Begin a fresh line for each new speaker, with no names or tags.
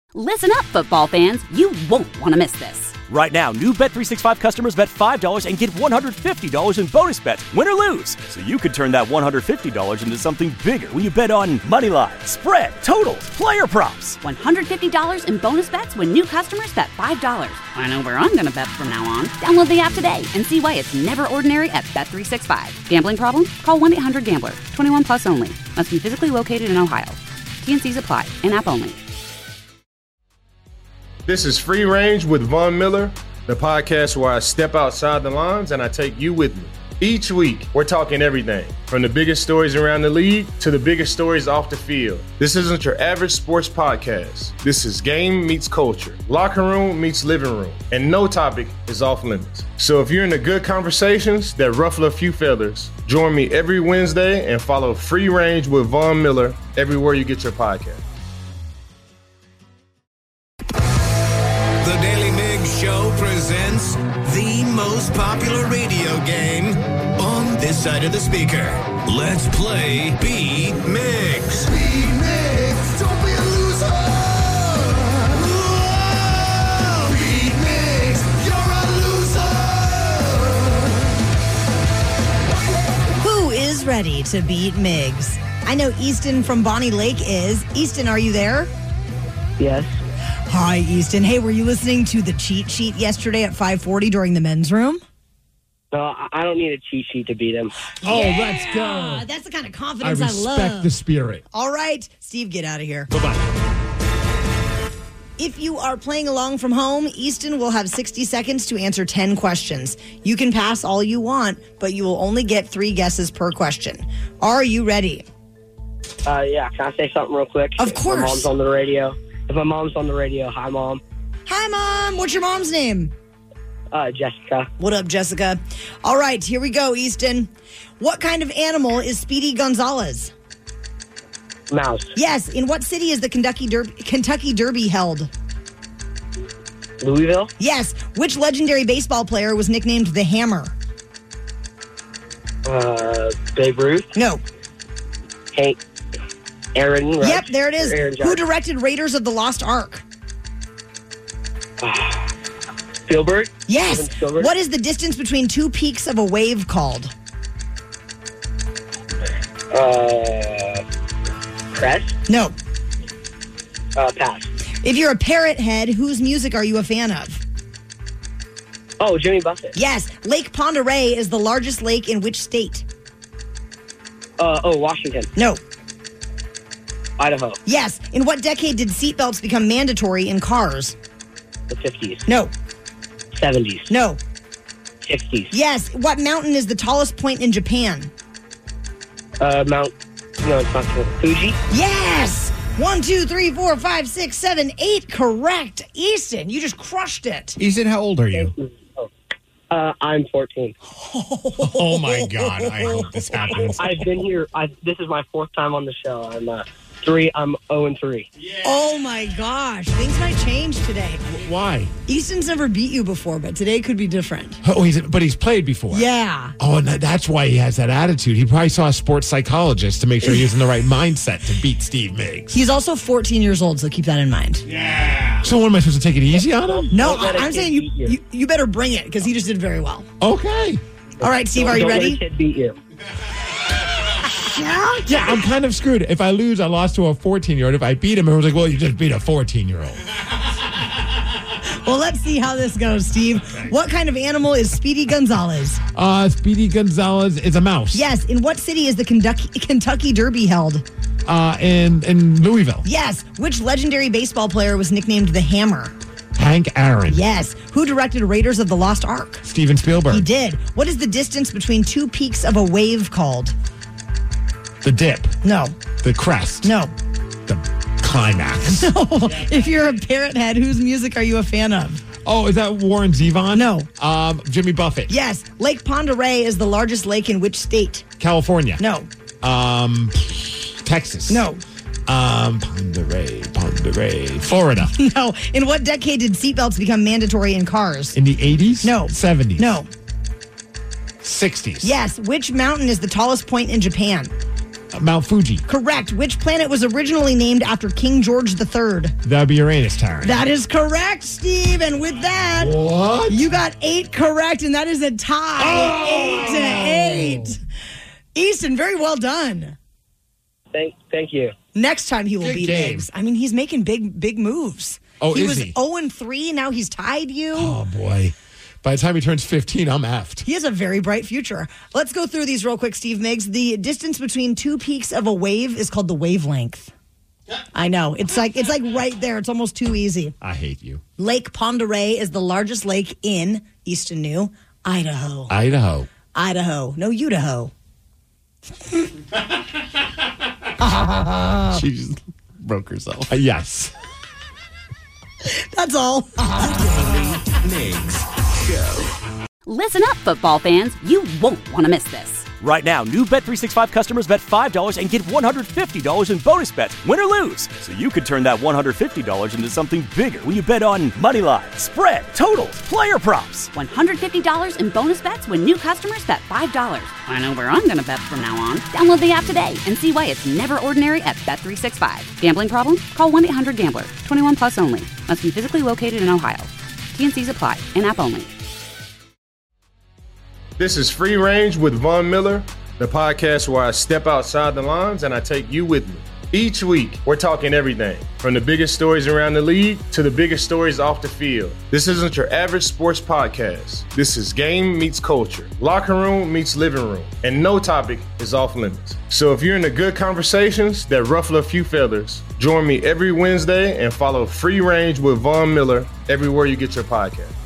Listen up, football fans. You won't want to miss this.
Right now, new Bet365 customers bet $5 and get $150 in bonus bets, win or lose. So you could turn that $150 into something bigger when you bet on money line, spread, totals, player props.
$150 in bonus bets when new customers bet $5. I know where I'm going to bet from now on. Download the app today and see why it's never ordinary at Bet365. Gambling problem? Call 1-800-GAMBLER. 21 plus only. Must be physically located in Ohio. T&Cs apply. In-app only.
This is Free Range with Von Miller, the podcast where I step outside the lines and I take you with me. Each week, we're talking everything from the biggest stories around the league to the biggest stories off the field. This isn't your average sports podcast. This is game meets culture, locker room meets living room, and no topic is off limits. So if you're into good conversations that ruffle a few feathers, join me every Wednesday and follow Free Range with Von Miller everywhere you get your podcast.
The Daily Migs Show presents the most popular radio game on this side of the speaker. Let's play Beat Migs. Beat Migs, don't be a loser. Whoa! Beat Migs, you're a loser.
Who is ready to beat Migs? I know Easton from Bonnie Lake is. Easton, are you there?
Yes.
Hi, Easton. Hey, were you listening to the cheat sheet yesterday at 5:40 during the men's room?
No, I don't need a cheat sheet to beat him.
Oh, let's go.
That's the kind of confidence I love.
respect the spirit.
All right, Steve, get out of here.
Bye-bye.
If you are playing along from home, Easton will have 60 seconds to answer 10 questions. You can pass all you want, but you will only get 3 guesses per question. Are you ready?
Yeah, can I say something real quick?
Of course.
If my mom's on the radio. Hi, Mom.
Hi, Mom. What's your mom's name?
Jessica.
What up, Jessica? All right, here we go, Easton. What kind of animal is Speedy Gonzalez?
Mouse.
Yes. In what city is the Kentucky Derby held?
Louisville.
Yes. Which legendary baseball player was nicknamed the Hammer?
Babe Ruth.
No.
Aaron Rodgers.
Yep, there it is. Who directed Raiders of the Lost Ark?
Spielberg.
Yes.
Spielberg.
What is the distance between 2 peaks of a wave called?
Crest.
No.
Pass.
If you're a parrot head, whose music are you a fan of?
Oh, Jimmy Buffett.
Yes. Lake Pend Oreille is the largest lake in which state?
Washington.
No.
Idaho.
Yes. In what decade did seatbelts become mandatory in cars?
The 50s.
No.
70s.
No.
60s.
Yes. What mountain is the tallest point in Japan?
It's not Fuji.
Yes. 1, 2, 3, 4, 5, 6, 7, 8. Correct. Easton, you just crushed it.
Easton, how old are you?
I'm 14.
Oh, my God. I hope this happens.
I've been here. This is my 4th time on the show. I'm 0-3.
Yeah.
Oh, my gosh. Things might change today.
Why?
Easton's never beat you before, but today could be different.
Oh, he's played before.
Yeah.
Oh, and that's why he has that attitude. He probably saw a sports psychologist to make sure he was in the right mindset to beat Steve Migs.
He's also 14 years old, so keep that in mind.
Yeah. So what, am I supposed to take it easy on him?
No, I'm saying you better bring it because he just did very well.
Okay.
All right, Steve, are you ready?
Don't let a kid beat you.
Yeah, I'm kind of screwed. If I lose, I lost to a 14-year-old. If I beat him, everyone's like, well, you just beat a 14-year-old.
Well, let's see how this goes, Steve. Okay. What kind of animal is Speedy Gonzalez?
Speedy Gonzalez is a mouse.
Yes. In what city is the Kentucky Derby held?
In Louisville.
Yes. Which legendary baseball player was nicknamed the Hammer?
Hank Aaron.
Yes. Who directed Raiders of the Lost Ark?
Steven Spielberg.
He did. What is the distance between 2 peaks of a wave called?
The dip.
No.
The crest.
No.
The climax.
No. If you're a parrot head, whose music are you a fan of?
Oh, is that Warren Zevon?
No.
Jimmy Buffett.
Yes. Lake Pend Oreille is the largest lake in which state?
California.
No.
Texas.
No.
Pend Oreille. Florida.
No. In what decade did seatbelts become mandatory in cars?
In the 80s?
No.
70s?
No.
60s?
Yes. Which mountain is the tallest point in Japan?
Mount Fuji.
Correct. Which planet was originally named after King George III?
That would be Uranus, Taryn.
That is correct, Steve. And with that,
What?
you got 8 correct, and that is a tie. 8-8. Easton, very well done.
Thank you.
Next time he will
Good
beat
game.
Miggs. I mean, he's making big moves.
Oh,
he
is
was
he?
0-3. Now he's tied you.
Oh, boy. By the time he turns 15, I'm effed.
He has a very bright future. Let's go through these real quick, Steve Miggs. The distance between 2 peaks of a wave is called the wavelength. I know. It's like right there. It's almost too easy.
I hate you.
Lake Pend Oreille is the largest lake in Easton New, Idaho.
Idaho.
No, Idaho.
She just broke herself. Yes.
That's all.
Migs Show.
Listen up, football fans. You won't want to miss this.
Right now, new Bet365 customers bet $5 and get $150 in bonus bets, win or lose. So you could turn that $150 into something bigger when you bet on money line, spread, totals, player props.
$150 in bonus bets when new customers bet $5. I know where I'm going to bet from now on. Download the app today and see why it's never ordinary at Bet365. Gambling problem? Call 1-800-GAMBLER. 21 plus only. Must be physically located in Ohio. T&Cs apply. In-app only.
This is Free Range with Von Miller, the podcast where I step outside the lines and I take you with me. Each week, we're talking everything from the biggest stories around the league to the biggest stories off the field. This isn't your average sports podcast. This is game meets culture, locker room meets living room, and no topic is off limits. So if you're into good conversations that ruffle a few feathers, join me every Wednesday and follow Free Range with Von Miller everywhere you get your podcast.